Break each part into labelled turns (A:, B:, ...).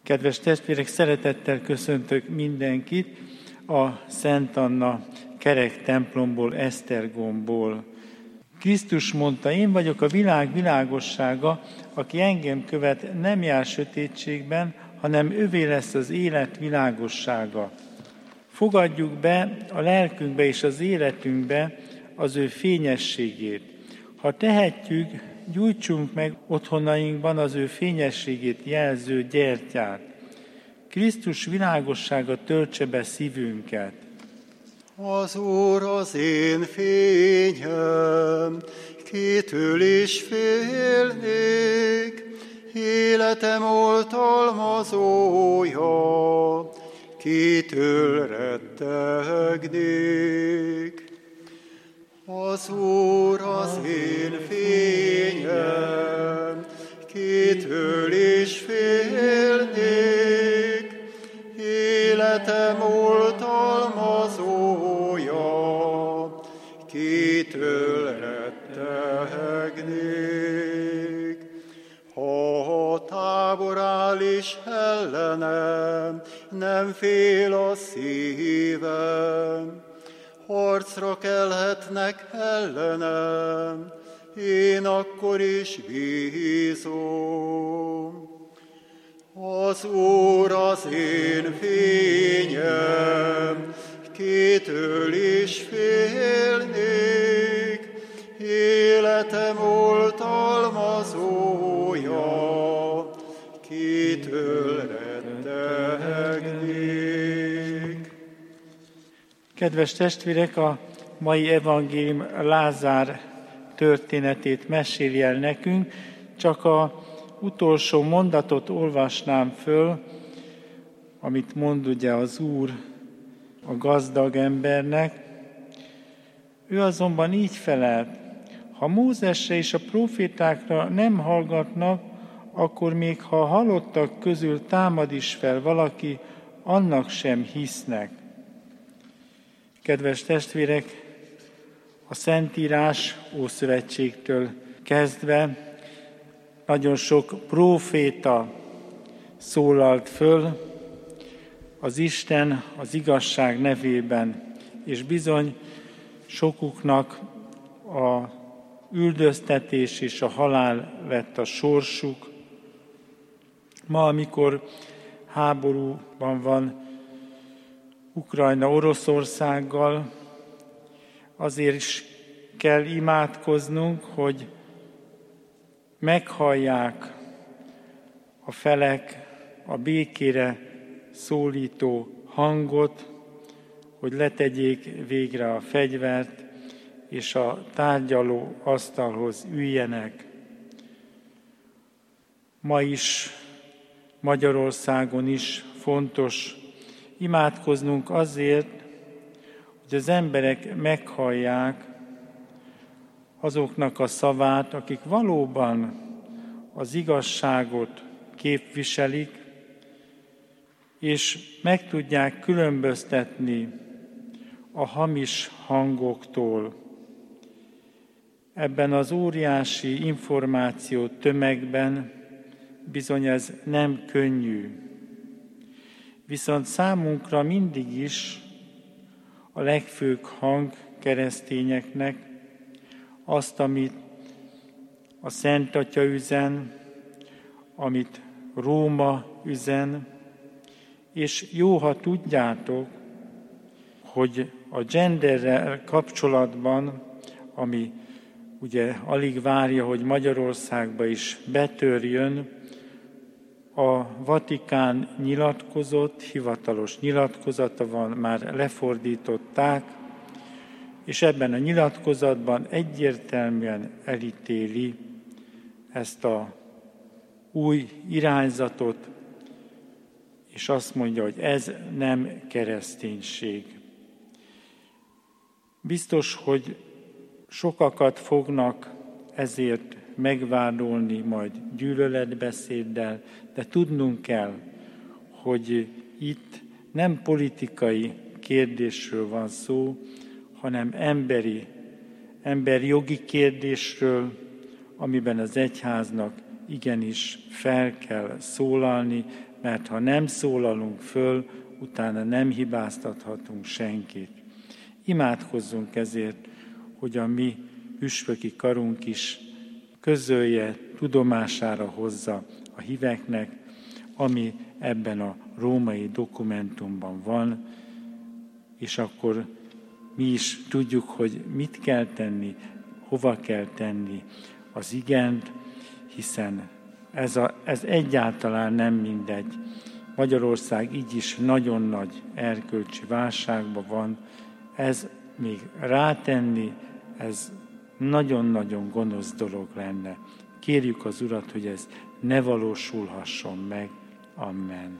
A: Kedves testvérek, szeretettel köszöntök mindenkit a Szent Anna kerek templomból, Esztergomból. Krisztus mondta, én vagyok a világ világossága, aki engem követ, nem jár sötétségben, hanem övé lesz az élet világossága. Fogadjuk be a lelkünkbe és az életünkbe az ő fényességét. Ha tehetjük, gyújtsunk meg otthonainkban az ő fényességét jelző gyertyát. Krisztus világossága töltse be szívünket.
B: Az Úr az én fényem, kitől is félnék, életem oltalmazója, kitől rettegnék. Az Úr az én fényem, kitől is félnék, életem oltalmazója, kitől rettegnék. Ha a tábor áll is ellenem, nem fél a szívem, harcra kelhetnek ellenem, én akkor is bízom. Az Úr az én fényem, kitől is félnék, életem oltalmazója, kitől rettegnék.
A: Kedves testvérek, a mai evangélium Lázár történetét meséli el nekünk, csak az utolsó mondatot olvasnám föl, amit mond ugye az Úr a gazdag embernek. Ő azonban így felelt, ha Mózesre és a profétákra nem hallgatnak, akkor még ha a halottak közül támad is fel valaki, annak sem hisznek. Kedves testvérek, a Szentírás Ószövetségtől kezdve nagyon sok próféta szólalt föl az Isten az igazság nevében, és bizony sokuknak a üldöztetés és a halál lett a sorsuk. Ma, amikor háborúban van Ukrajna Oroszországgal, azért is kell imádkoznunk, hogy meghallják a felek a békére szólító hangot, hogy letegyék végre a fegyvert, és a tárgyaló asztalhoz üljenek. Ma is Magyarországon is fontos imádkoznunk azért, hogy az emberek meghallják azoknak a szavát, akik valóban az igazságot képviselik, és meg tudják különböztetni a hamis hangoktól. Ebben az óriási információ tömegben bizony ez nem könnyű. Viszont számunkra mindig is a legfőbb hang keresztényeknek azt, amit a Szent Atya üzen, amit Róma üzen, és jó, ha tudjátok, hogy a genderrel kapcsolatban, ami ugye alig várja, hogy Magyarországba is betörjön, a Vatikán nyilatkozott, hivatalos nyilatkozata van, már lefordították, és ebben a nyilatkozatban egyértelműen elítéli ezt a új irányzatot, és azt mondja, hogy ez nem kereszténység. Biztos, hogy sokakat fognak ezért megvádolni majd gyűlöletbeszéddel, de tudnunk kell, hogy itt nem politikai kérdésről van szó, hanem emberi jogi kérdésről, amiben az egyháznak igenis fel kell szólalni, mert ha nem szólalunk föl, utána nem hibáztathatunk senkit. Imádkozzunk ezért, hogy a mi püspöki karunk is közölje, tudomására hozza a híveknek, ami ebben a római dokumentumban van, és akkor mi is tudjuk, hogy mit kell tenni, hova kell tenni az igent, hiszen ez egyáltalán nem mindegy. Magyarország így is nagyon nagy erkölcsi válságban van, ez még rátenni, ez nagyon-nagyon gonosz dolog lenne. Kérjük az Urat, hogy ez ne valósulhasson meg. Amen.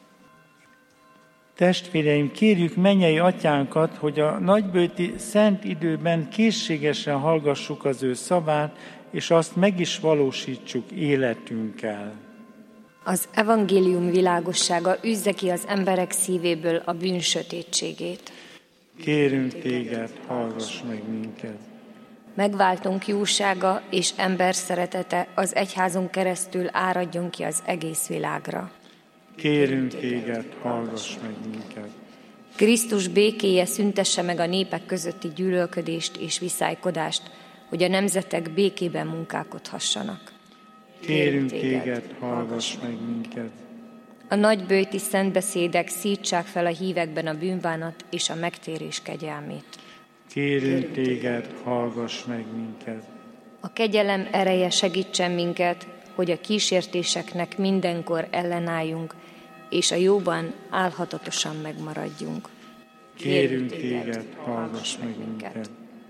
A: Testvéreim, kérjük mennyei atyánkat, hogy a nagybőti szent időben készségesen hallgassuk az ő szavát, és azt meg is valósítsuk életünkkel.
C: Az evangélium világossága üzze ki az emberek szívéből a bűn sötétségét.
A: Kérünk téged, hallgass meg minket.
C: Megváltunk jósága és ember szeretete az egyházon keresztül áradjon ki az egész világra.
A: Kérünk téged, hallgass meg minket.
C: Krisztus békéje szüntesse meg a népek közötti gyűlölködést és viszálykodást, hogy a nemzetek békében munkálkodhassanak.
A: Kérünk téged, hallgass meg minket.
C: A nagybőti szentbeszédek szítsák fel a hívekben a bűnbánat és a megtérés kegyelmét.
A: Kérünk téged, hallgass meg minket.
C: A kegyelem ereje segítsen minket, hogy a kísértéseknek mindenkor ellenálljunk, és a jóban álhatatosan megmaradjunk.
A: Kérünk téged, hallgass meg minket.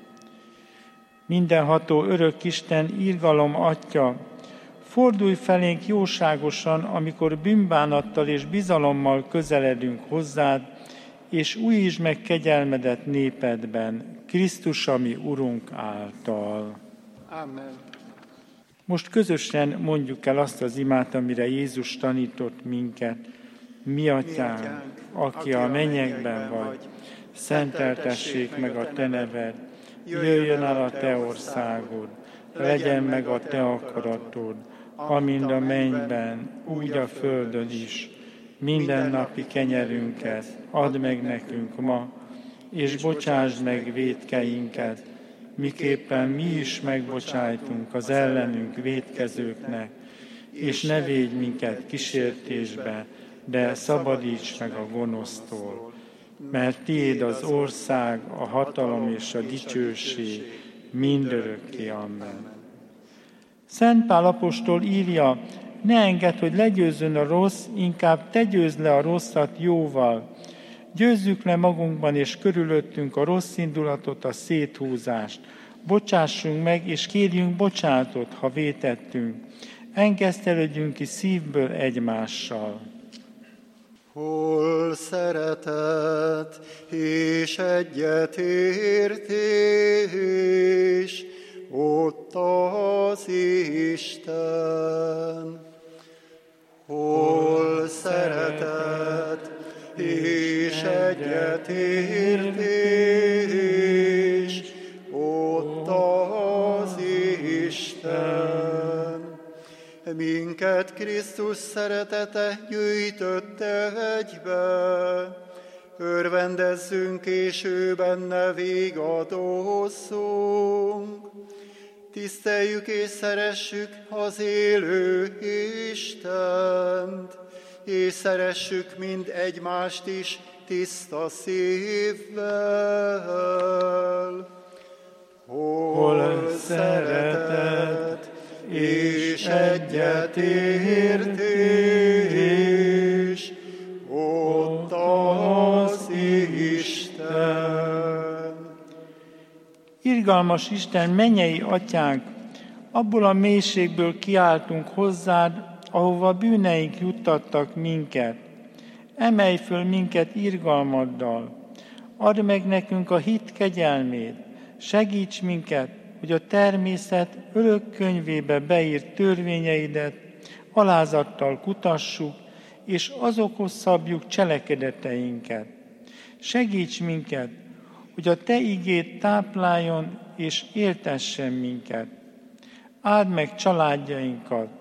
A: Mindenható örök Isten, irgalom Atya, fordulj felénk jóságosan, amikor bűnbánattal és bizalommal közeledünk hozzád, és újítsd meg kegyelmedet népedben, Krisztus, ami Urunk által.
B: Amen.
A: Most közösen mondjuk el azt az imát, amire Jézus tanított minket. Mi atyánk, aki a mennyekben vagy, szenteltessék meg a te neved, jöjjön el a te országod, legyen meg a te akaratod, amint a mennyben, úgy a földön is. Mindennapi kenyerünket add meg nekünk ma, és bocsásd meg vétkeinket, miképpen mi is megbocsájtunk az ellenünk vétkezőknek, és ne védj minket kísértésbe, de szabadíts meg a gonosztól. Mert tiéd az ország, a hatalom és a dicsőség mindörökké. Amen. Szent Pál apostol írja, ne engedd, hogy legyőzzön a rossz, inkább te győzd le a rosszat jóval. Győzzük le magunkban és körülöttünk a rossz indulatot, a széthúzást. Bocsássunk meg, és kérjünk bocsánatot, ha vétettünk. Engesztelődjünk ki szívből egymással.
B: Hol szeretet és egyetértés, ott az Isten. Hol szeretet és egyetértés, ott az Isten. Minket Krisztus szeretete gyűjtötte egybe, örvendezzünk és ő benne végadozzunk. Tiszteljük és szeressük az élő Istent, és szeressük mind egymást is tiszta szívvel. Hol szeretet és egyetértés, ott az Isten.
A: Irgalmas Isten, mennyei atyánk, abból a mélységből kiáltunk hozzád, ahova bűneink juttattak minket. Emelj föl minket irgalmaddal, add meg nekünk a hit kegyelmét, segíts minket, hogy a természet örök könyvébe beírt törvényeidet alázattal kutassuk, és azokhoz szabjuk cselekedeteinket. Segíts minket, hogy a te igéd tápláljon és éltessen minket. Áld meg családjainkat,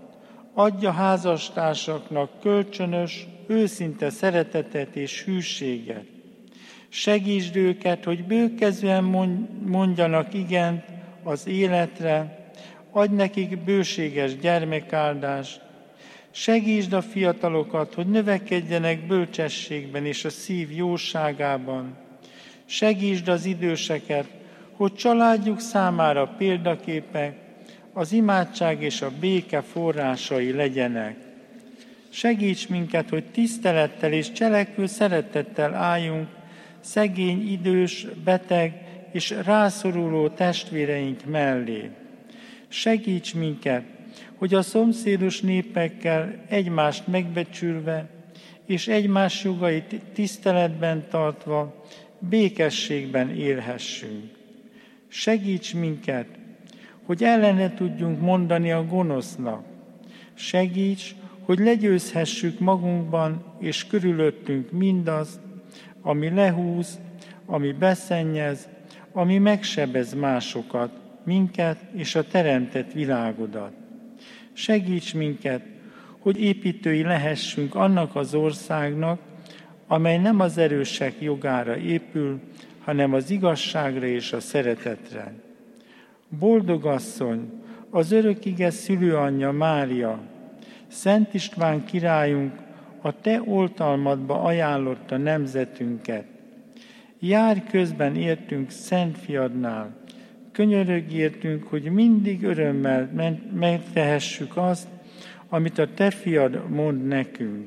A: Adja házastársaknak kölcsönös, őszinte szeretetet és hűséget. Segítsd őket, hogy bőkezően mondjanak igent az életre, adj nekik bőséges gyermekáldást. Segítsd a fiatalokat, hogy növekedjenek bölcsességben és a szív jóságában. Segítsd az időseket, hogy családjuk számára példaképek, az imádság és a béke forrásai legyenek. Segíts minket, hogy tisztelettel és cselekvő szeretettel álljunk szegény, idős, beteg és rászoruló testvéreink mellé. Segíts minket, hogy a szomszédos népekkel egymást megbecsülve és egymás jogait tiszteletben tartva békességben élhessünk. Segíts minket, hogy ellene tudjunk mondani a gonosznak. Segíts, hogy legyőzhessük magunkban és körülöttünk mindazt, ami lehúz, ami beszennyez, ami megsebez másokat, minket és a teremtett világodat. Segíts minket, hogy építői lehessünk annak az országnak, amely nem az erősek jogára épül, hanem az igazságra és a szeretetre. Boldog asszony, az örökige szülőanyja Mária, Szent István királyunk, a te oltalmadba ajánlotta nemzetünket. Járj közben értünk Szent Fiadnál, könyörögj értünk, hogy mindig örömmel megtehessük azt, amit a te fiad mond nekünk.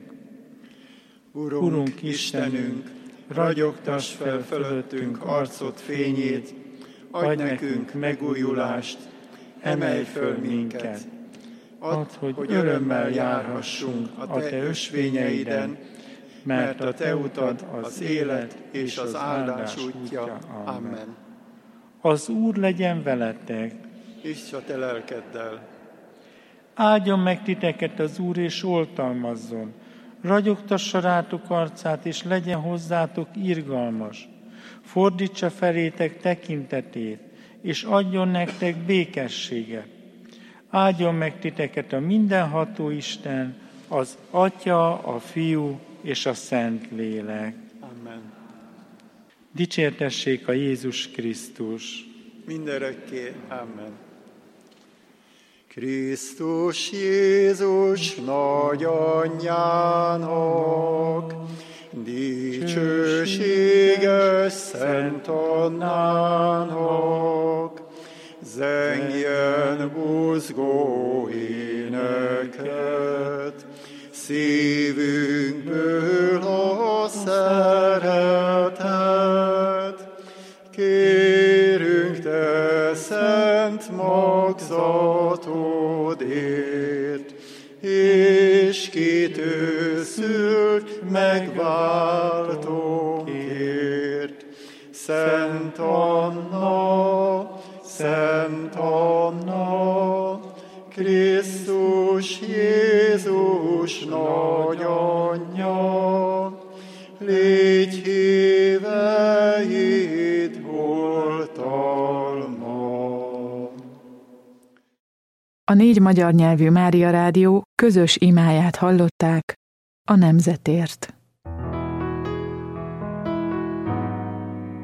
B: Urunk Istenünk, ragyogtass fel fölöttünk arcod fényét, adj nekünk megújulást, emelj föl minket. Add, hogy örömmel járhassunk a te ösvényeiden, mert a te utad az élet és az áldás útja. Amen.
A: Az Úr legyen veletek,
B: És a te lelkeddel.
A: áldjon meg titeket az Úr, és oltalmazzon. Ragyogtassa rátok arcát, és legyen hozzátok irgalmas. Fordítsa felétek tekintetét, és adjon nektek békességet. Áldjon meg titeket a mindenható Isten, az Atya, a Fiú és a Szent Lélek.
B: Amen.
A: Dicsértessék a Jézus Krisztus.
B: Mindörökké. Amen. Krisztus Jézus nagyanyjának, dicsőséges Szent Annának, zengjen buzgó éneket, szívünkből a szeretet. Kérünk te szent magzatodért, és kitőszült megváltókért. Szent Anna, Krisztus Jézus nagyanyja, légy híveid oltalma.
D: A 4 magyar nyelvű Mária Rádió közös imáját hallották a nemzetért.